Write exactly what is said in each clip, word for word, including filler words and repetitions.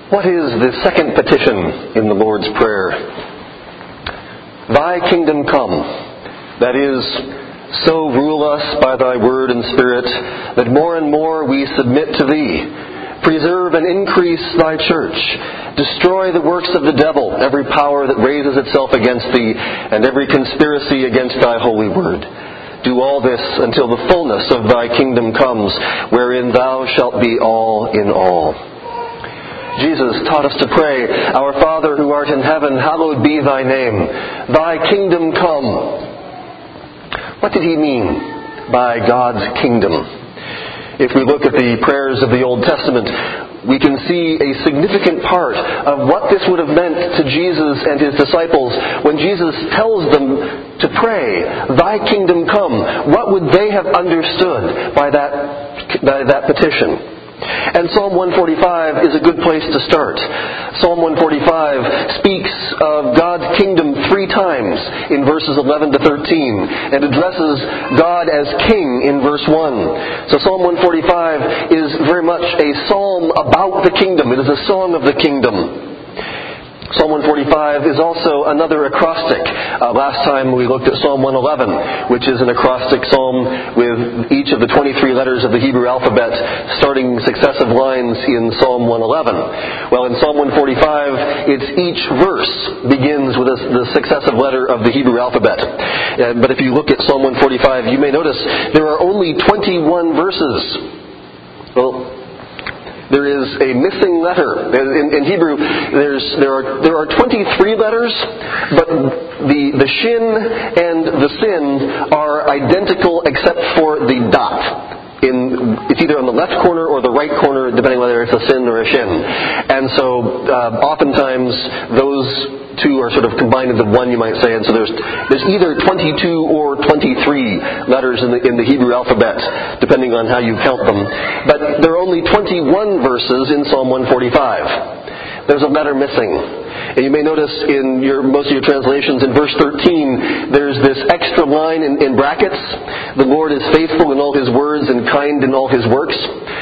What is the second petition in the Lord's Prayer? Thy kingdom come, that is, so rule us by thy word and spirit, that more and more we submit to thee. Preserve and increase thy church. Destroy the works of the devil, every power that raises itself against thee, and every conspiracy against thy holy word. Do all this until the fullness of thy kingdom comes, wherein thou shalt be all in all. Jesus taught us to pray, Our Father who art in heaven, hallowed be thy name. Thy kingdom come. What did he mean by God's kingdom? If we look at the prayers of the Old Testament, we can see a significant part of what this would have meant to Jesus and his disciples when Jesus tells them to pray, Thy kingdom come. What would they have understood by that, by that petition? And Psalm one forty-five is a good place to start. Psalm one forty-five speaks of God's kingdom three times in verses eleven to thirteen and addresses God as King in verse one. So Psalm one forty-five is very much a psalm about the kingdom. It is a song of the kingdom. Psalm one forty-five is also another acrostic. Uh, last time we looked at Psalm one eleven, which is an acrostic psalm with each of the twenty-three letters of the Hebrew alphabet starting successive lines in Psalm one eleven. Well, in Psalm one forty-five, it's each verse begins with a, the successive letter of the Hebrew alphabet. Uh, but if you look at Psalm one forty-five, you may notice there are only twenty-one verses. Well, there is a missing letter. In, in Hebrew, there's, there are there are twenty-three letters, but the the shin and the sin are identical except for the dot. In, it's either on the left corner or the right corner, depending whether it's a sin or a shin. And so, uh, oftentimes, those two are sort of combined into one, you might say. And so there's there's either twenty-two or twenty-three letters in the in the Hebrew alphabet, depending on how you count them. But there are only twenty-one verses in Psalm one forty-five. There's a letter missing. And you may notice in your most of your translations in verse thirteen, there's this extra line in, in brackets. The Lord is faithful in all His words and kind in all His works.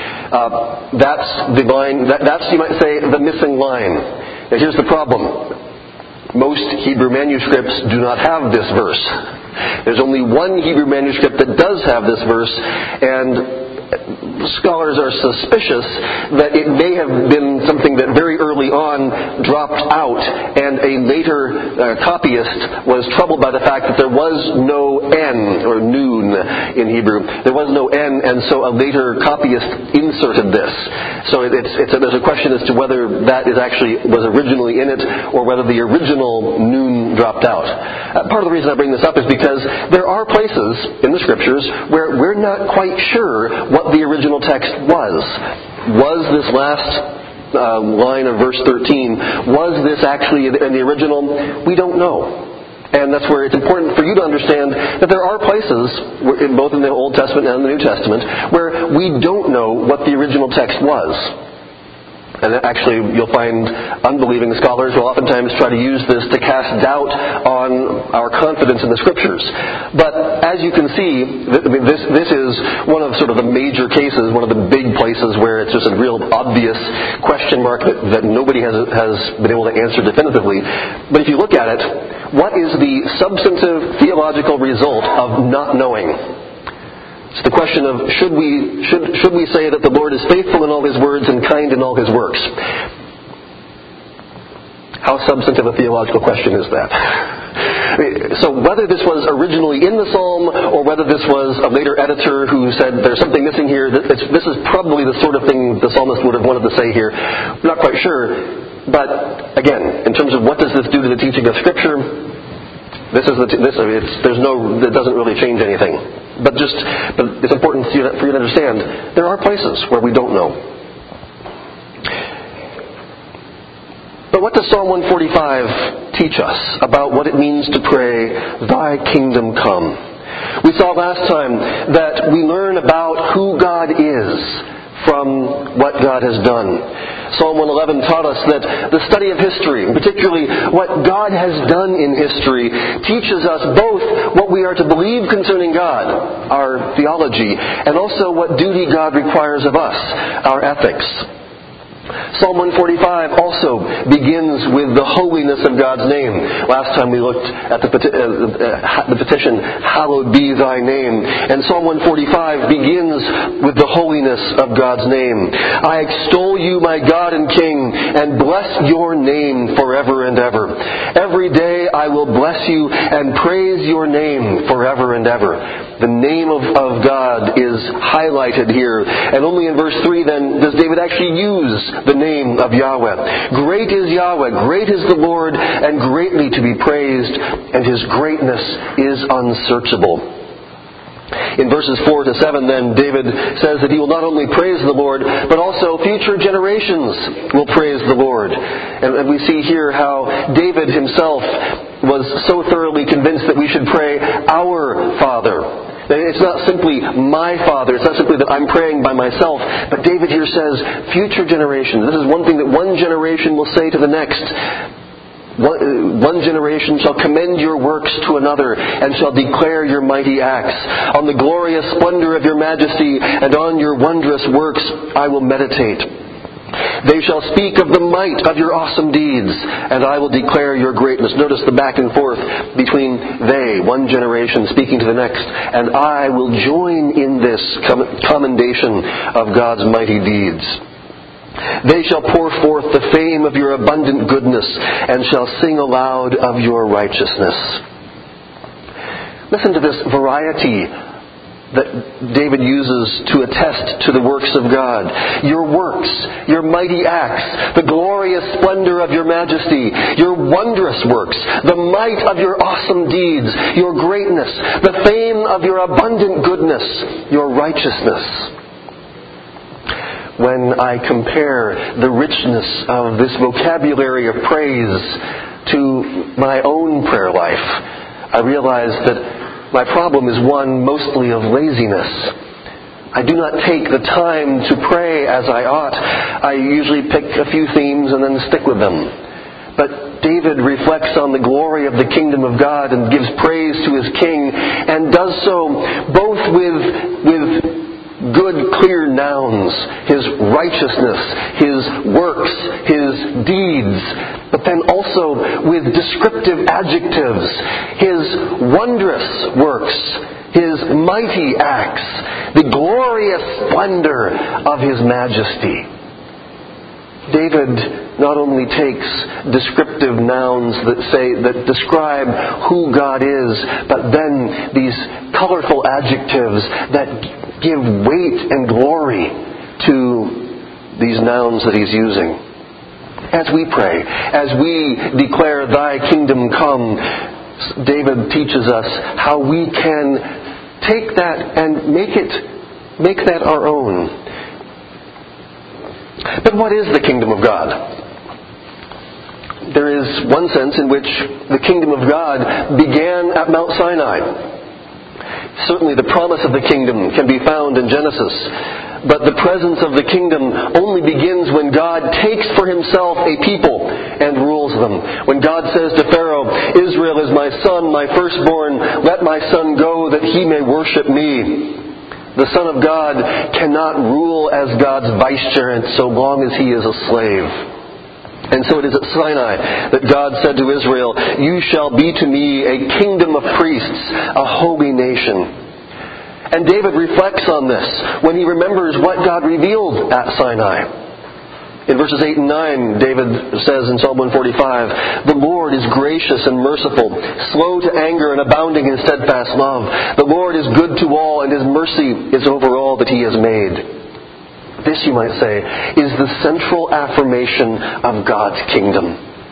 Uh, that's the line. That, that's, you might say, the missing line. Now here's the problem. Most Hebrew manuscripts do not have this verse. There's only one Hebrew manuscript that does have this verse, and scholars are suspicious that it may have been something that very early on dropped out, and a later uh, copyist was troubled by the fact that there was no N, or noon in Hebrew. There was no N, and so a later copyist inserted this. So it, it's, it's a, there's a question as to whether that is actually was originally in it, or whether the original noon dropped out. Uh, part of the reason I bring this up is because there are places in the Scriptures where we're not quite sure what the original text was. Was this last uh, line of verse thirteen, was this actually in the original? We don't know. And that's where it's important for you to understand that there are places, both in the Old Testament and the New Testament, where we don't know what the original text was. And actually, you'll find unbelieving scholars will oftentimes try to use this to cast doubt on our confidence in the Scriptures. But as you can see, I mean, this this is one of sort of the major cases, one of the big places where it's just a real obvious question mark that, that nobody has has been able to answer definitively. But if you look at it, what is the substantive theological result of not knowing? It's the question of should we should should we say that the Lord is faithful in all His words and kind in all His works? How substantive a theological question is that? So whether this was originally in the psalm or whether this was a later editor who said there's something missing here, this is probably the sort of thing the psalmist would have wanted to say here. I'm not quite sure. But again, in terms of what does this do to the teaching of Scripture, this is the this it's there's no it doesn't really change anything. But just, but it's important for you, to, for you to understand, there are places where we don't know. But what does Psalm one forty-five teach us about what it means to pray, Thy kingdom come? We saw last time that we learn about who God is from what God has done. Psalm one eleven taught us that the study of history, particularly what God has done in history, teaches us both what we are to believe concerning God, our theology, and also what duty God requires of us, our ethics. Psalm one forty-five also begins with the holiness of God's name. Last time we looked at the, peti- uh, the petition, hallowed be thy name. And Psalm one forty-five begins with the holiness of God's name. I extol you, my God and King, and bless your name forever and ever. Every day I will bless you and praise your name forever and ever. The name of, of God is highlighted here. And only in verse three then does David actually use the name of Yahweh. Great is Yahweh, great is the Lord, and greatly to be praised, and His greatness is unsearchable. In verses four to seven then, David says that he will not only praise the Lord, but also future generations will praise the Lord. And, and we see here how David himself was so thoroughly convinced that we should pray, Our Father. It's not simply my Father. It's not simply that I'm praying by myself. But David here says, future generations. This is one thing that one generation will say to the next. One, one generation shall commend your works to another, and shall declare your mighty acts. On the glorious splendor of your majesty, and on your wondrous works I will meditate. They shall speak of the might of your awesome deeds, and I will declare your greatness. Notice the back and forth between they, one generation speaking to the next, and I will join in this commendation of God's mighty deeds. They shall pour forth the fame of your abundant goodness, and shall sing aloud of your righteousness. Listen to this variety that David uses to attest to the works of God. Your works, your mighty acts, the glorious splendor of your majesty, your wondrous works, the might of your awesome deeds, your greatness, the fame of your abundant goodness, your righteousness. When I compare the richness of this vocabulary of praise to my own prayer life, I realize that my problem is one mostly of laziness. I do not take the time to pray as I ought. I usually pick a few themes and then stick with them. But David reflects on the glory of the kingdom of God and gives praise to his king, and does so both with, with good, clear nouns, his righteousness, his works, his deeds, but then also with descriptive adjectives, his wondrous works, his mighty acts, the glorious splendor of his majesty. David not only takes descriptive nouns that say, that describe who God is, but then these colorful adjectives that give weight and glory to these nouns that he's using. As we pray, as we declare thy kingdom come, David teaches us how we can take that and make it, make that our own. But what is the kingdom of God? There is one sense in which the kingdom of God began at Mount Sinai. Certainly the promise of the kingdom can be found in Genesis, but the presence of the kingdom only begins when God takes for himself a people and rules them. When God says to Pharaoh, Israel is my son, my firstborn, let my son go that he may worship me. The Son of God cannot rule as God's vicegerent so long as he is a slave. And so it is at Sinai that God said to Israel, you shall be to me a kingdom of priests, a holy nation. And David reflects on this when he remembers what God revealed at Sinai. In verses eight and nine, David says in Psalm one forty-five, the Lord is gracious and merciful, slow to anger and abounding in steadfast love. The Lord is good to all, and his mercy is over all that he has made. This, you might say, is the central affirmation of God's kingdom.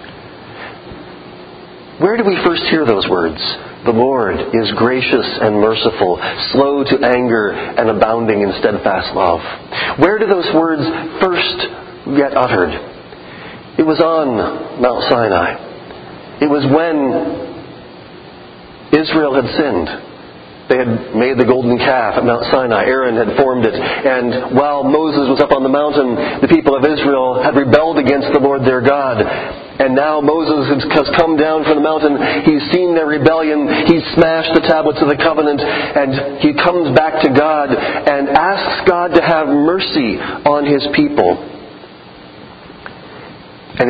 Where do we first hear those words? The Lord is gracious and merciful, slow to anger and abounding in steadfast love. Where do those words first get uttered? It was on Mount Sinai. It was when Israel had sinned. They had made the golden calf at Mount Sinai. Aaron had formed it. And while Moses was up on the mountain, the people of Israel had rebelled against the Lord their God. And now Moses has come down from the mountain. He's seen their rebellion. He's smashed the tablets of the covenant. And he comes back to God and asks God to have mercy on his people.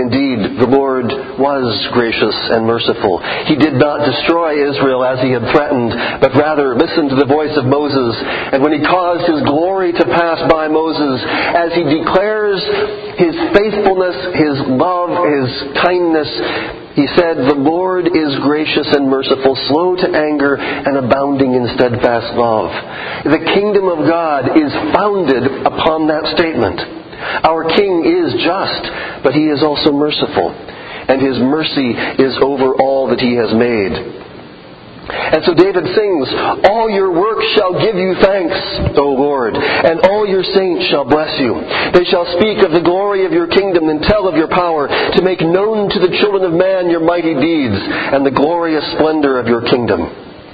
indeed, the Lord was gracious and merciful. He did not destroy Israel as he had threatened, but rather listened to the voice of Moses. And when he caused his glory to pass by Moses, as he declares his faithfulness, his love, his kindness, he said, "The Lord is gracious and merciful, slow to anger, and abounding in steadfast love." The kingdom of God is founded upon that statement. Our King is just, but He is also merciful, and His mercy is over all that He has made. And so David sings, "All your works shall give you thanks, O Lord, and all your saints shall bless you. They shall speak of the glory of your kingdom and tell of your power, to make known to the children of man your mighty deeds and the glorious splendor of your kingdom."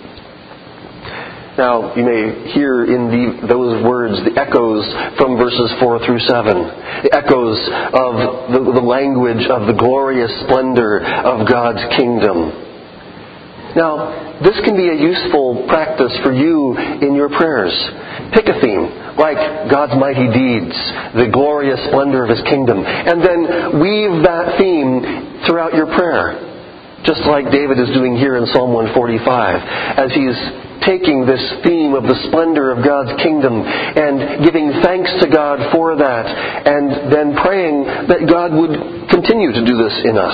Now, you may hear in the, those words the echoes from verses four through seven. The echoes of the, the language of the glorious splendor of God's kingdom. Now, this can be a useful practice for you in your prayers. Pick a theme, like God's mighty deeds, the glorious splendor of His kingdom, and then weave that theme throughout your prayer. Just like David is doing here in Psalm one forty-five, as he's taking this theme of the splendor of God's kingdom and giving thanks to God for that, and then praying that God would continue to do this in us.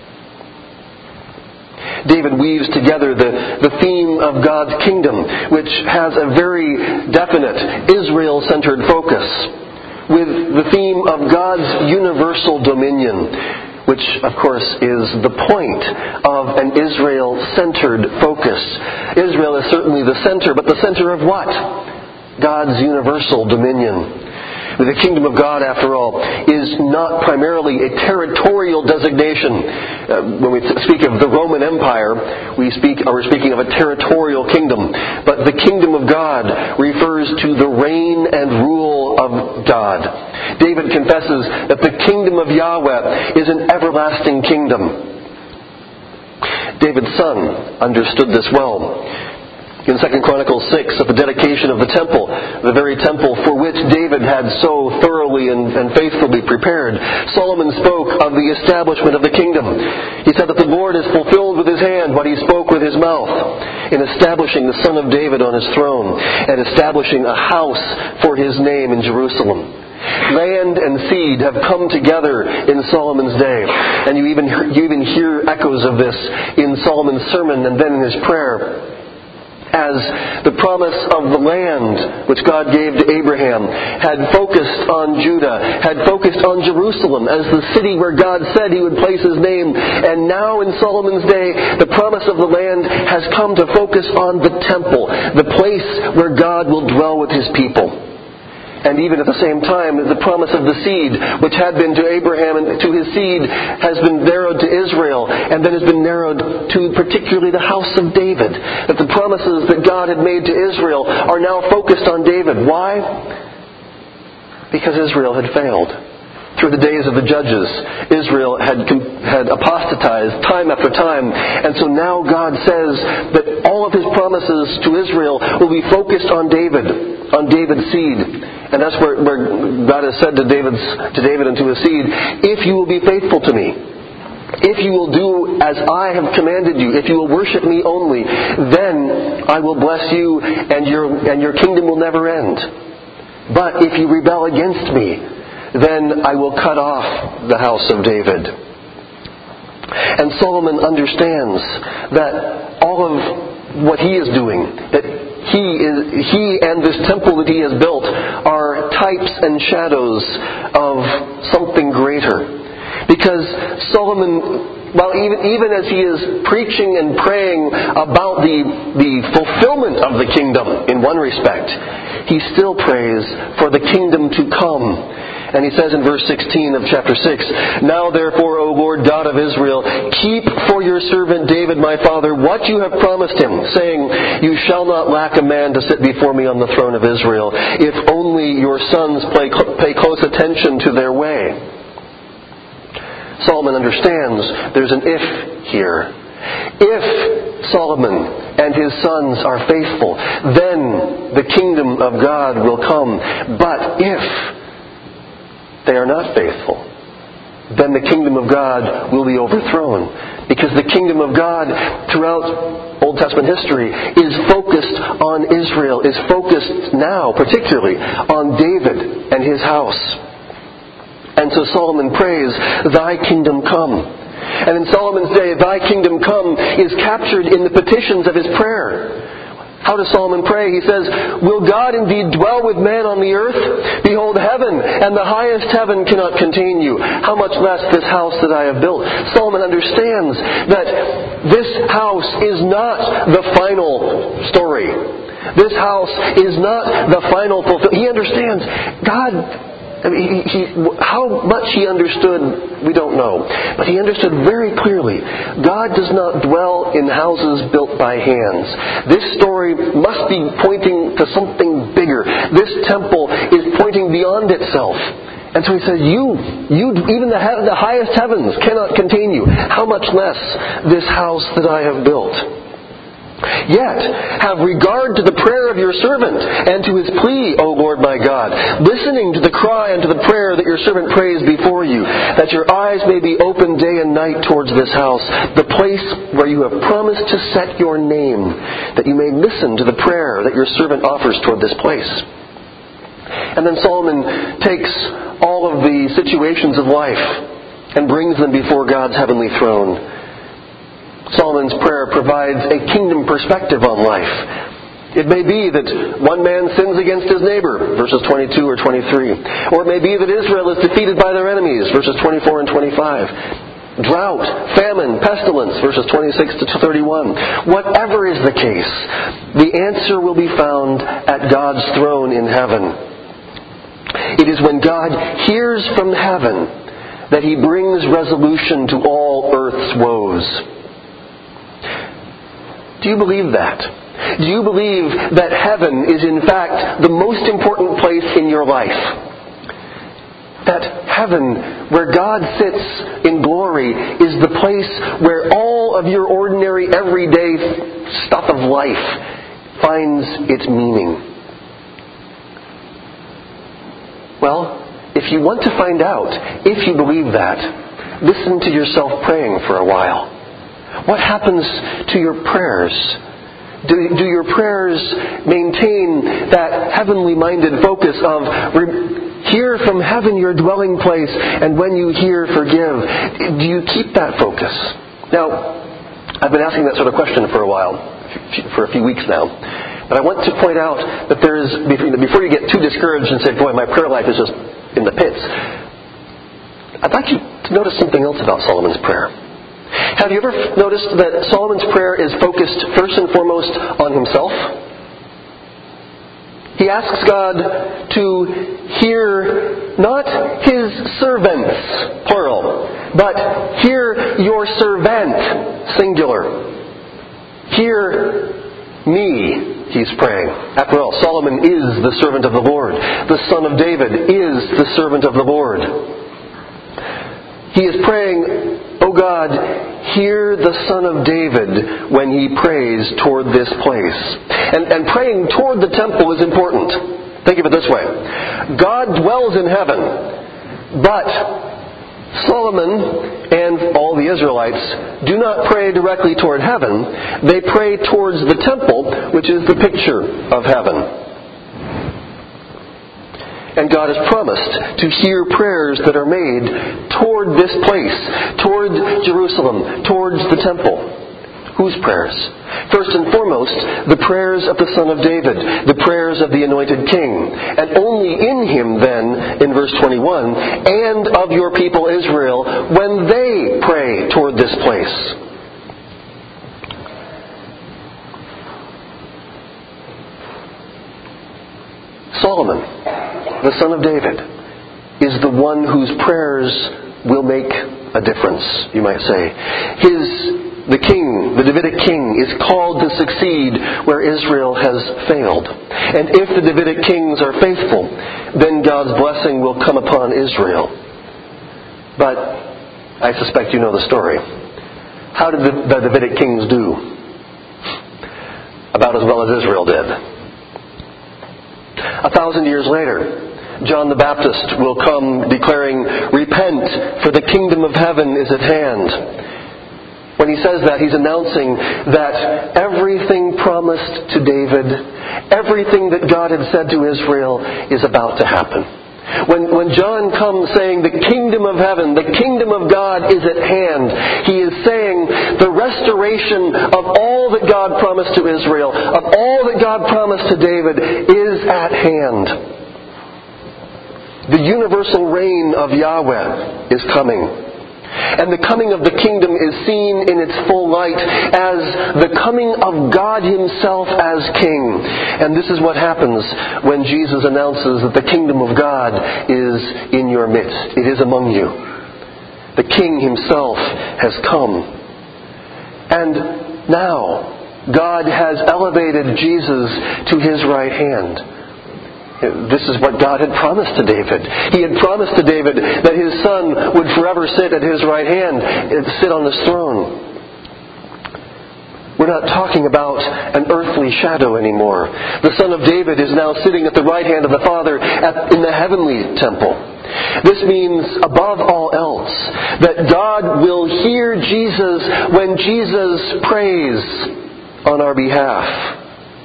David weaves together the, the theme of God's kingdom, which has a very definite Israel-centered focus, with the theme of God's universal dominion, which, of course, is the point of an Israel-centered focus. Israel is certainly the center, but the center of what? God's universal dominion. The kingdom of God, after all, is not primarily a territorial designation. Uh, when we speak of the Roman Empire, we speak, or we're speaking of a territorial kingdom. But the kingdom of God refers to the reign and rule of God. David confesses that the kingdom of Yahweh is an everlasting kingdom. David's son understood this well. In Second Chronicles six, at the dedication of the temple, the very temple for which David had so thoroughly and, and faithfully prepared, Solomon spoke of the establishment of the kingdom. He said that the Lord has fulfilled with His hand what He spoke with His mouth in establishing the Son of David on His throne and establishing a house for His name in Jerusalem. Land and seed have come together in Solomon's day, and you even you even hear echoes of this in Solomon's sermon and then in his prayer, as the promise of the land which God gave to Abraham had focused on Judah, had focused on Jerusalem as the city where God said He would place His name. And now in Solomon's day, the promise of the land has come to focus on the temple, the place where God will dwell with His people. And even at the same time, the promise of the seed, which had been to Abraham and to his seed, has been narrowed to Israel, and then has been narrowed to particularly the house of David. That the promises that God had made to Israel are now focused on David. Why? Because Israel had failed. Through the days of the judges, Israel had had apostatized time after time. And so now God says that all of His promises to Israel will be focused on David, on David's seed. And that's where, where God has said to David's to David and to his seed, "If you will be faithful to me, if you will do as I have commanded you, if you will worship me only, then I will bless you and your and your kingdom will never end. But if you rebel against me, then I will cut off the house of David." And Solomon understands that all of what he is doing, that he is he and this temple that he has built are types and shadows of something greater. Because Solomon, well, even even as he is preaching and praying about the the fulfillment of the kingdom in one respect, he still prays for the kingdom to come. And he says in verse sixteen of chapter six, "Now therefore, O Lord God of Israel, keep for your servant David my father what you have promised him, saying, you shall not lack a man to sit before me on the throne of Israel, if only your sons pay, pay close attention to their way." Solomon understands there's an if here. If Solomon and his sons are faithful, then the kingdom of God will come. But if they are not faithful, then the kingdom of God will be overthrown. Because the kingdom of God throughout Old Testament history is focused on Israel, is focused now particularly on David and his house. And so Solomon prays, "Thy kingdom come." And in Solomon's day, "Thy kingdom come" is captured in the petitions of his prayer. How does Solomon pray? He says, "Will God indeed dwell with man on the earth? Behold, heaven and the highest heaven cannot contain you. How much less this house that I have built?" Solomon understands that this house is not the final story. This house is not the final fulfillment. He understands God. I mean, he, he, how much he understood, we don't know. But he understood very clearly, God does not dwell in houses built by hands. This story must be pointing to something bigger. This temple is pointing beyond itself. And so he says, you, you, even the, he- the highest heavens cannot contain you. How much less this house that I have built? Yet, have regard to the prayer of your servant, and to his plea, O Lord my God, listening to the cry and to the prayer that your servant prays before you, that your eyes may be open day and night towards this house, the place where you have promised to set your name, that you may listen to the prayer that your servant offers toward this place. And then Solomon takes all of the situations of life and brings them before God's heavenly throne. Solomon's prayer provides a kingdom perspective on life. It may be that one man sins against his neighbor, verses twenty-two or twenty-three. Or it may be that Israel is defeated by their enemies, verses twenty-four and twenty-five. Drought, famine, pestilence, verses twenty-six to thirty-one. Whatever is the case, the answer will be found at God's throne in heaven. It is when God hears from heaven that He brings resolution to all earth's woes. Do you believe that? Do you believe that heaven is in fact the most important place in your life? That heaven, where God sits in glory, is the place where all of your ordinary, everyday stuff of life finds its meaning. Well, if you want to find out if you believe that, listen to yourself praying for a while. What happens to your prayers? Do, do your prayers maintain that heavenly-minded focus of re- hear from heaven your dwelling place, and when you hear, forgive? Do you keep that focus? Now, I've been asking that sort of question for a while, for a few weeks now. But I want to point out that there is, before you get too discouraged and say, boy, my prayer life is just in the pits, I'd like you to notice something else about Solomon's prayer. Have you ever noticed that Solomon's prayer is focused first and foremost on himself? He asks God to hear not his servants, plural, but hear your servant, singular. Hear me, he's praying. After all, Solomon is the servant of the Lord. The son of David is the servant of the Lord. He is praying, "O God, hear the Son of David when he prays toward this place." And, and praying toward the temple is important. Think of it this way. God dwells in heaven, but Solomon and all the Israelites do not pray directly toward heaven. They pray towards the temple, which is the picture of heaven. And God has promised to hear prayers that are made toward this place, toward Jerusalem, towards the temple. Whose prayers? First and foremost, the prayers of the Son of David, the prayers of the anointed king. And only in him then, in verse twenty-one, and of your people Israel, when they pray toward this place. Solomon, the son of David, is the one whose prayers will make a difference, you might say. His, the king, the Davidic king, is called to succeed where Israel has failed. And if the Davidic kings are faithful, then God's blessing will come upon Israel. But I suspect you know the story. How did the, the Davidic kings do? About as well as Israel did. A thousand years later, John the Baptist will come declaring, "Repent, for the kingdom of heaven is at hand." When he says that, he's announcing that everything promised to David, everything that God had said to Israel, is about to happen. When, when John comes saying the kingdom of heaven, the kingdom of God is at hand, he is saying the restoration of all that God promised to Israel, of all that God promised to David, is at hand. The universal reign of Yahweh is coming. And the coming of the kingdom is seen in its full light as the coming of God Himself as King. And this is what happens when Jesus announces that the kingdom of God is in your midst. It is among you. The King Himself has come. And now God has elevated Jesus to His right hand. This is what God had promised to David. He had promised to David that his son would forever sit at his right hand and sit on his throne. We're not talking about an earthly shadow anymore. The Son of David is now sitting at the right hand of the Father at, in the heavenly temple. This means, above all else, that God will hear Jesus when Jesus prays on our behalf.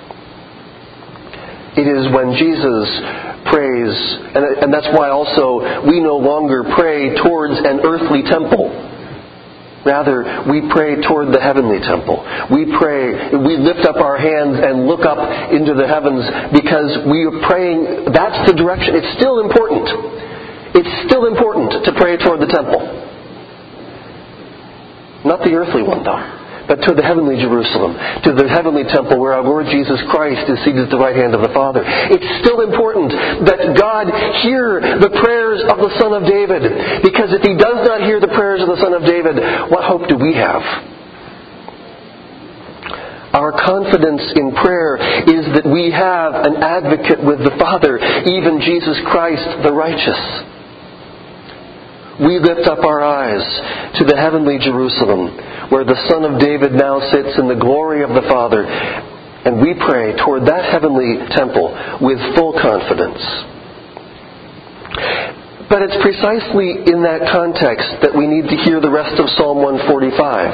It is when Jesus prays, and, and that's why also we no longer pray towards an earthly temple. Rather, we pray toward the heavenly temple. We pray, we lift up our hands and look up into the heavens because we are praying, that's the direction. It's still important. It's still important to pray toward the temple. Not the earthly one, though, but to the heavenly Jerusalem, to the heavenly temple where our Lord Jesus Christ is seated at the right hand of the Father. It's still important that God hear the prayers of the Son of David, because if He does not hear the prayers of the Son of David, what hope do we have? Our confidence in prayer is that we have an advocate with the Father, even Jesus Christ the righteous. We lift up our eyes to the heavenly Jerusalem, where the Son of David now sits in the glory of the Father, and we pray toward that heavenly temple with full confidence. But it's precisely in that context that we need to hear the rest of Psalm one forty-five.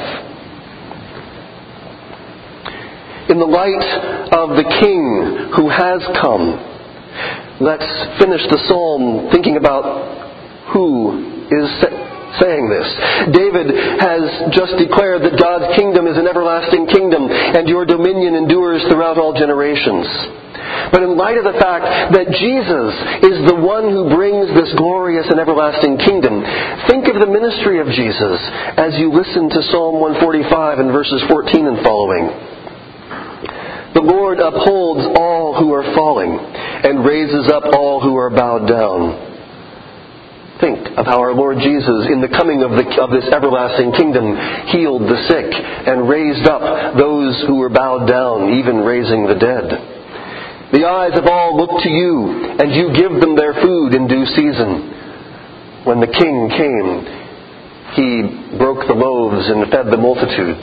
In the light of the King who has come, let's finish the psalm thinking about who is saying this. David has just declared that God's kingdom is an everlasting kingdom, and your dominion endures throughout all generations. But in light of the fact that Jesus is the one who brings this glorious and everlasting kingdom, think of the ministry of Jesus as you listen to Psalm one forty-five and verses fourteen and following. The Lord upholds all who are falling and raises up all who are bowed down. Think of how our Lord Jesus, in the coming of, the, of this everlasting kingdom, healed the sick and raised up those who were bowed down, even raising the dead. The eyes of all look to you, and you give them their food in due season. When the King came, He broke the loaves and fed the multitudes.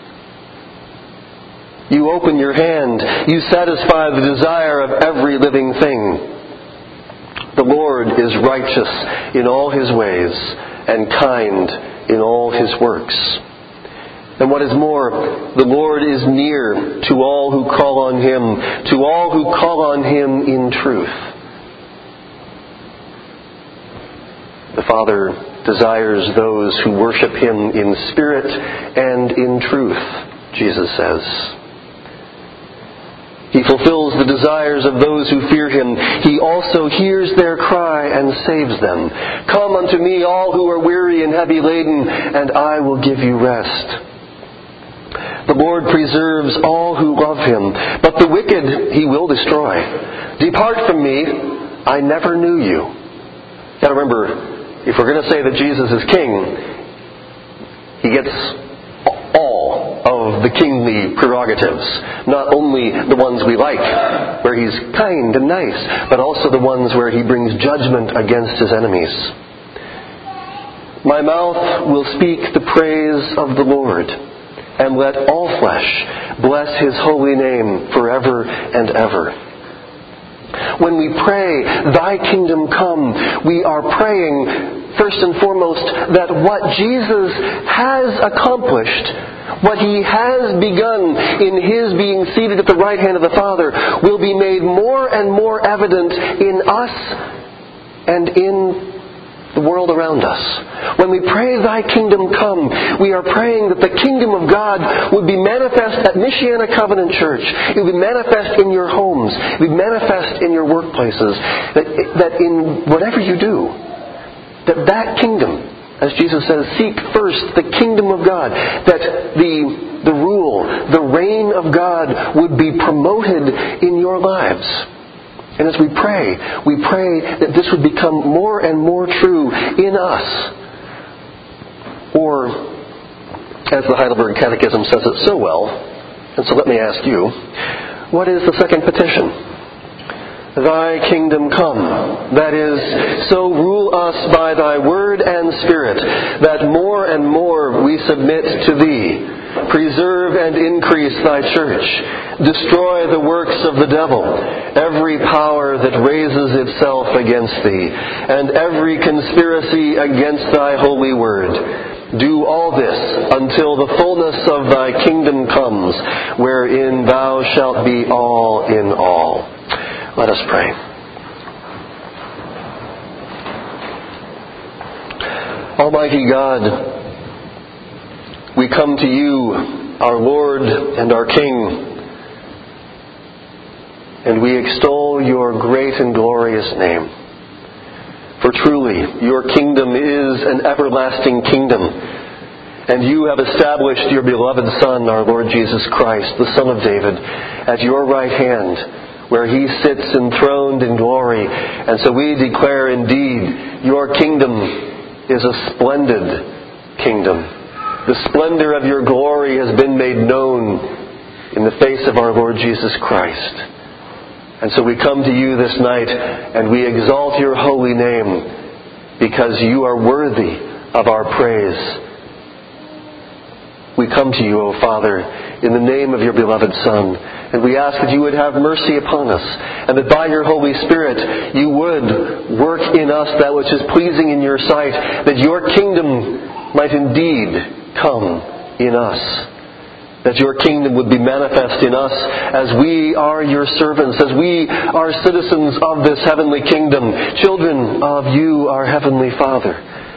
You open your hand, you satisfy the desire of every living thing. The Lord is righteous in all His ways and kind in all His works. And what is more, the Lord is near to all who call on Him, to all who call on Him in truth. The Father desires those who worship Him in spirit and in truth, Jesus says. He fulfills the desires of those who fear Him. He also hears their cry and saves them. Come unto me, all who are weary and heavy laden, and I will give you rest. The Lord preserves all who love Him, but the wicked He will destroy. Depart from me, I never knew you. Now remember, if we're going to say that Jesus is King, He gets all of the kingly prerogatives. Not only the ones we like, where He's kind and nice, but also the ones where He brings judgment against His enemies. My mouth will speak the praise of the Lord, and let all flesh bless His holy name forever and ever. when we pray, Thy kingdom come, we are praying, first and foremost, that what Jesus has accomplished, what He has begun in His being seated at the right hand of the Father, will be made more and more evident in us and in the world around us. When we pray, Thy kingdom come, we are praying that the kingdom of God would be manifest at Michiana Covenant Church. It would be manifest in your homes. It would be manifest in your workplaces. That, that in whatever you do, that that kingdom, as Jesus says, seek first the kingdom of God, that the, the rule, the reign of God would be promoted in your lives. And as we pray, we pray that this would become more and more true in us. Or, as the Heidelberg Catechism says it so well, and so let me ask you, what is the second petition? Thy kingdom come. That is, so rule us by Thy word and Spirit, that more and more we submit to Thee. Preserve and increase Thy church. Destroy the works of the devil, every power that raises itself against Thee, and every conspiracy against Thy holy word. Do all this until the fullness of Thy kingdom comes, wherein Thou shalt be all in all. Let us pray. Almighty God, we come to You, our Lord and our King, and we extol Your great and glorious name. For truly, Your kingdom is an everlasting kingdom, and You have established Your beloved Son, our Lord Jesus Christ, the Son of David, at Your right hand, where He sits enthroned in glory. And so we declare, indeed, Your kingdom is a splendid kingdom. The splendor of Your glory has been made known in the face of our Lord Jesus Christ. And so we come to You this night and we exalt Your holy name because You are worthy of our praise. We come to You, O Father, in the name of Your beloved Son, and we ask that You would have mercy upon us, and that by Your Holy Spirit You would work in us that which is pleasing in Your sight, that Your kingdom might indeed come in us, that Your kingdom would be manifest in us as we are Your servants, as we are citizens of this heavenly kingdom, children of You, our heavenly Father.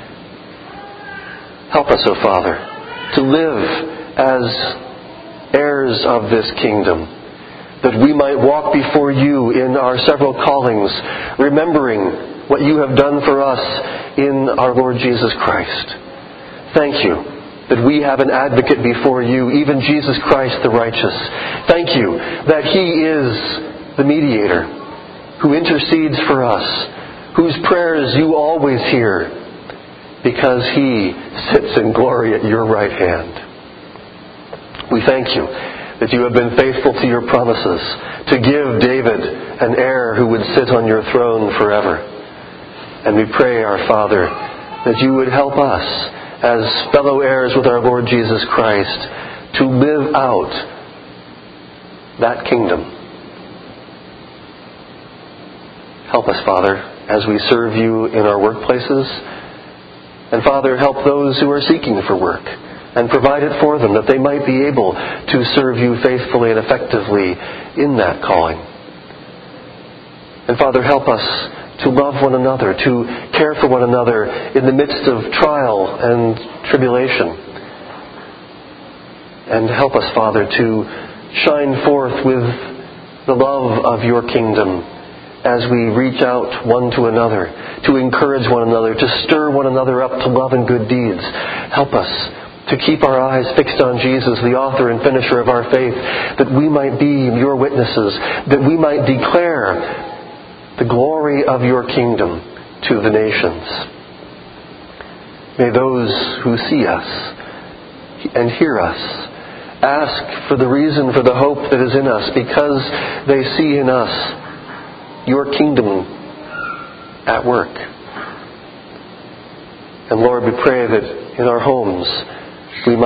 Help us, O Father, to live as heirs of this kingdom, that we might walk before You in our several callings, remembering what You have done for us in our Lord Jesus Christ. Thank You that we have an advocate before You, even Jesus Christ the righteous. Thank You that He is the mediator who intercedes for us, whose prayers You always hear, because He sits in glory at Your right hand. We thank You that You have been faithful to Your promises to give David an heir who would sit on Your throne forever. And we pray, our Father, that You would help us as fellow heirs with our Lord Jesus Christ to live out that kingdom. Help us, Father, as we serve You in our workplaces. And Father, help those who are seeking for work and provide it for them, that they might be able to serve You faithfully and effectively in that calling. And Father, help us to love one another, to care for one another in the midst of trial and tribulation. And help us, Father, to shine forth with the love of Your kingdom as we reach out one to another, to encourage one another, to stir one another up to love and good deeds. Help us to keep our eyes fixed on Jesus, the author and finisher of our faith, that we might be Your witnesses, that we might declare the glory of Your kingdom to the nations. May those who see us and hear us ask for the reason for the hope that is in us, because they see in us Your kingdom at work. And Lord, we pray that in our homes we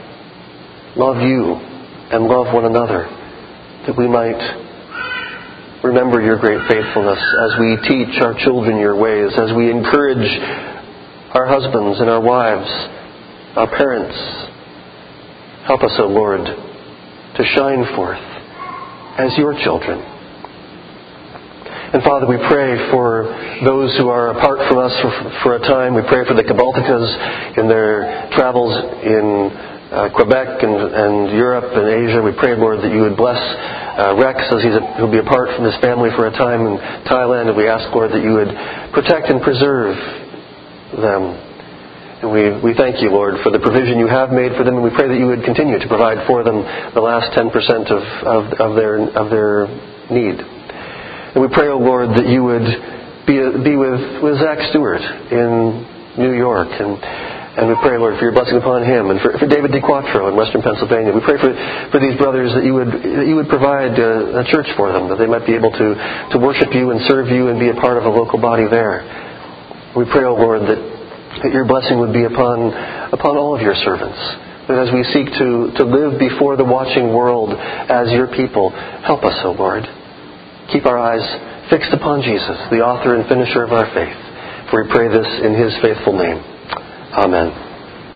might love You and love one another, that we might remember your great faithfulness as we teach our children your ways, as we encourage our husbands and our wives, our parents. Help us, O Lord, to shine forth as your children. And Father, we pray for those who are apart from us for, for a time. We pray for the Cabalticas in their travels in uh, Quebec and, and Europe and Asia. We pray, Lord, that you would bless uh, Rex as he's a, he'll be apart from his family for a time in Thailand. And we ask, Lord, that you would protect and preserve them. And we, we thank you, Lord, for the provision you have made for them. And we pray that you would continue to provide for them the last ten percent of, of, of their of their need. And we pray, O Lord, that you would be be with, with Zach Stewart in New York. And, and we pray, Lord, for your blessing upon him. And for, for David DeQuatro in Western Pennsylvania. We pray for, for these brothers that you would that you would provide a, a church for them, that they might be able to, to worship you and serve you and be a part of a local body there. We pray, O Lord, that, that your blessing would be upon upon all of your servants. That as we seek to, to live before the watching world as your people, help us, O Lord. Keep our eyes fixed upon Jesus, the author and finisher of our faith. For we pray this in his faithful name. Amen.